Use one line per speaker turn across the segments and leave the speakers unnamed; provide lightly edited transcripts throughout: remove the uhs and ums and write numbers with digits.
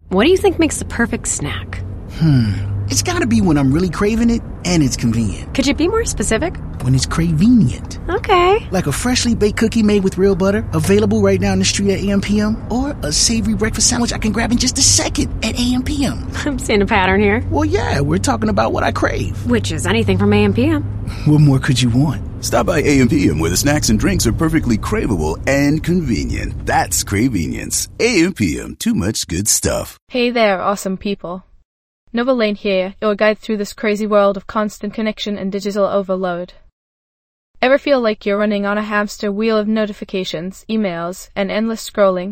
What do you think makes the perfect snack?
It's gotta be when I'm really craving it and it's convenient.
Could you be more specific?
When it's cravenient.
Okay.
Like a freshly baked cookie made with real butter, available right down the street at AM/PM, or a savory breakfast sandwich I can grab in just a second at AM/PM.
I'm seeing a pattern here.
Well, yeah, we're talking about what I crave.
Which is anything from AM/PM.
What more could you want?
Stop by AM/PM where the snacks and drinks are perfectly craveable and convenient. That's Cravenience. AM/PM, too much good stuff.
Hey there, awesome people. Nova Lane here, your guide through this crazy world of constant connection and digital overload. Ever feel like you're running on a hamster wheel of notifications, emails, and endless scrolling?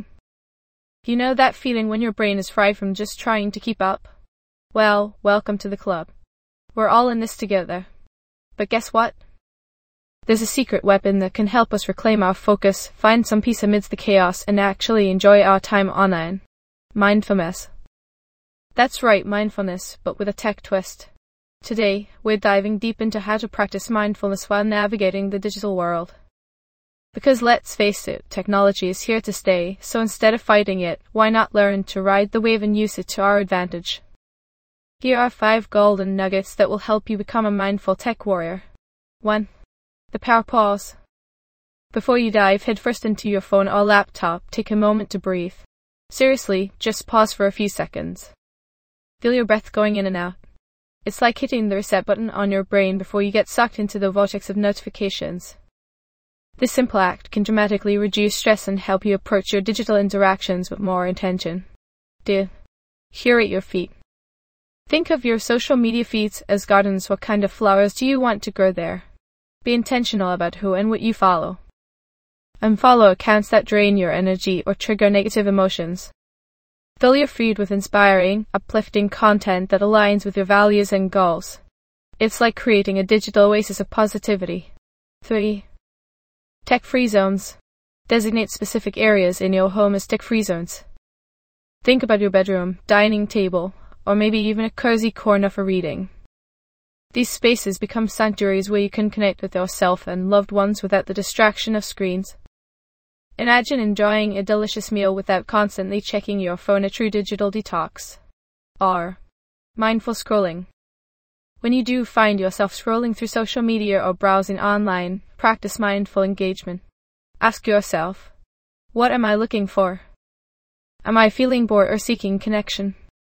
You know that feeling when your brain is fried from just trying to keep up? Well, welcome to the club. We're all in this together. But guess what? There's a secret weapon that can help us reclaim our focus, find some peace amidst the chaos, and actually enjoy our time online. Mindfulness. That's right, mindfulness, but with a tech twist. Today, we're diving deep into how to practice mindfulness while navigating the digital world. Because let's face it, technology is here to stay, so instead of fighting it, why not learn to ride the wave and use it to our advantage? Here are 5 golden nuggets that will help you become a mindful tech warrior. 1. The power pause. Before you dive headfirst into your phone or laptop, take a moment to breathe. Seriously, just pause for a few seconds. Feel your breath going in and out. It's like hitting the reset button on your brain before you get sucked into the vortex of notifications. This simple act can dramatically reduce stress and help you approach your digital interactions with more intention. 2. Here at your feet. Think of your social media feeds as gardens. What kind of flowers do you want to grow there? Be intentional about who and what you follow. Unfollow accounts that drain your energy or trigger negative emotions. Fill your feed with inspiring, uplifting content that aligns with your values and goals. It's like creating a digital oasis of positivity. 3. Tech-free zones. Designate specific areas in your home as tech-free zones. Think about your bedroom, dining table, or maybe even a cozy corner for reading. These spaces become sanctuaries where you can connect with yourself and loved ones without the distraction of screens. Imagine enjoying a delicious meal without constantly checking your phone, a true digital detox. R. Mindful scrolling. When you do find yourself scrolling through social media or browsing online, practice mindful engagement. Ask yourself, what am I looking for? Am I feeling bored or seeking connection?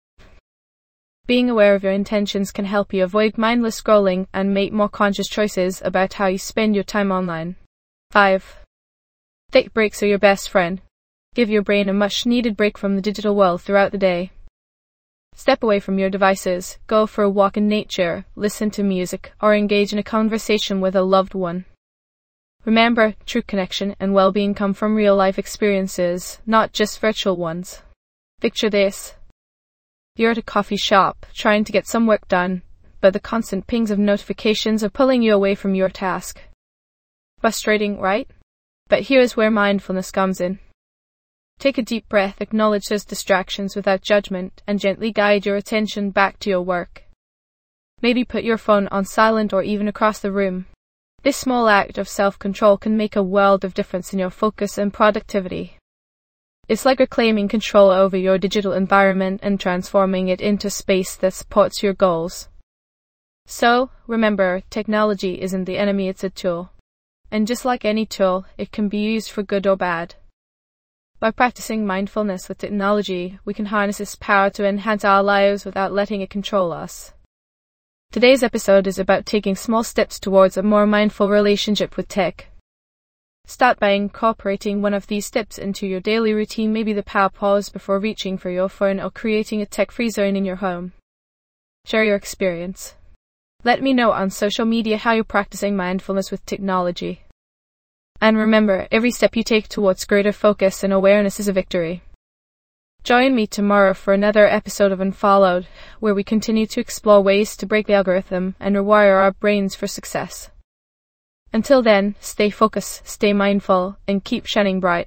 Being aware of your intentions can help you avoid mindless scrolling and make more conscious choices about how you spend your time online. 5. Tech breaks are your best friend. Give your brain a much-needed break from the digital world throughout the day. Step away from your devices, go for a walk in nature, listen to music, or engage in a conversation with a loved one. Remember, true connection and well-being come from real-life experiences, not just virtual ones. Picture this. You're at a coffee shop, trying to get some work done, but the constant pings of notifications are pulling you away from your task. Frustrating, right? But here's where mindfulness comes in. Take a deep breath, acknowledge those distractions without judgment, and gently guide your attention back to your work. Maybe put your phone on silent or even across the room. This small act of self-control can make a world of difference in your focus and productivity. It's like reclaiming control over your digital environment and transforming it into space that supports your goals. So, remember, technology isn't the enemy, it's a tool. And just like any tool, it can be used for good or bad. By practicing mindfulness with technology, we can harness its power to enhance our lives without letting it control us. Today's episode is about taking small steps towards a more mindful relationship with tech. Start by incorporating one of these steps into your daily routine, maybe the power pause before reaching for your phone or creating a tech-free zone in your home. Share your experience. Let me know on social media how you're practicing mindfulness with technology. And remember, every step you take towards greater focus and awareness is a victory. Join me tomorrow for another episode of Unfollowed, where we continue to explore ways to break the algorithm and rewire our brains for success. Until then, stay focused, stay mindful, and keep shining bright.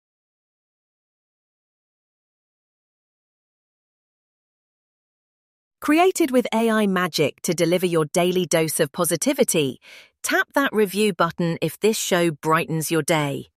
Created with AI magic to deliver your daily dose of positivity, tap that review button if this show brightens your day.